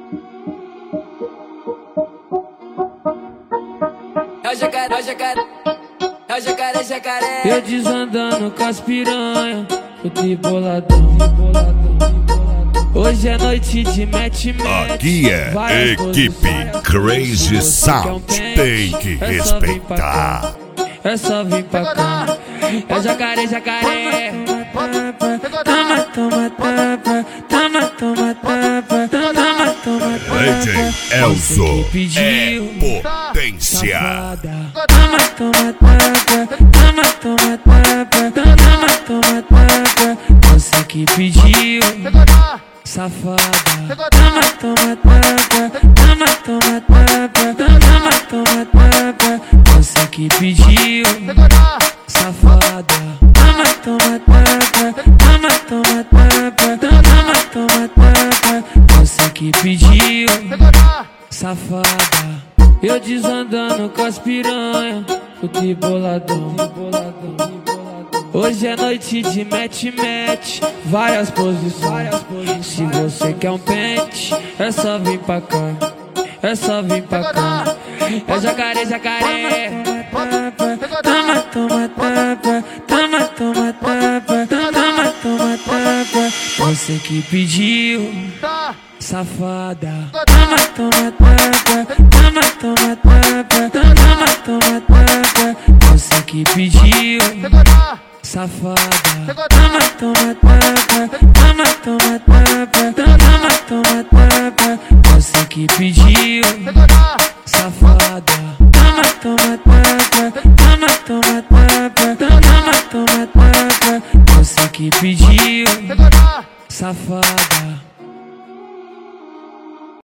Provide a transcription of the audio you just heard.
É o jacaré, é o jacaré, é o jacaré, jacaré. Eu desandando com as piranha, o triboladão. Hoje é noite de match. Aqui é equipe Crazy Sound, tem que respeitar. É só vir pra cá. É o jacaré, jacaré. Toma, toma, tapa. Toma, toma, tapa. Toma, toma, tapa. DJ Elzo é potência. Toma, toma, tapa. Toma, toma, tapa. Toma, toma, tapa. Você que pediu, safada. Toma, toma, tapa. Toma, toma, tapa. Toma, toma, tapa. Você que pediu, safada. Toma, toma, tapa. Toma, toma, tapa. Toma, toma, tapa. Você que pediu, safada. Eu desandando com as piranha, o triboladão. Hoje é noite de match, várias posições. Se você quer um pente, é só vir pra cá. É só vir pra cá. É o jacaré, jacaré. Toma, toma, tapa. Toma, toma, tapa. Toma, toma, tapa. Você que pediu, safada. Toma, toma, tapa. Toma, toma, tapa. Toma, toma, tapa. Você que pediu, safada. Toma, toma, tapa. Toma, toma, tapa. Toma, toma, tapa. Você que pediu, safada. Toma, toma, tapa. Toma, toma, tapa. Toma, toma, tapa. Você que pediu, safada.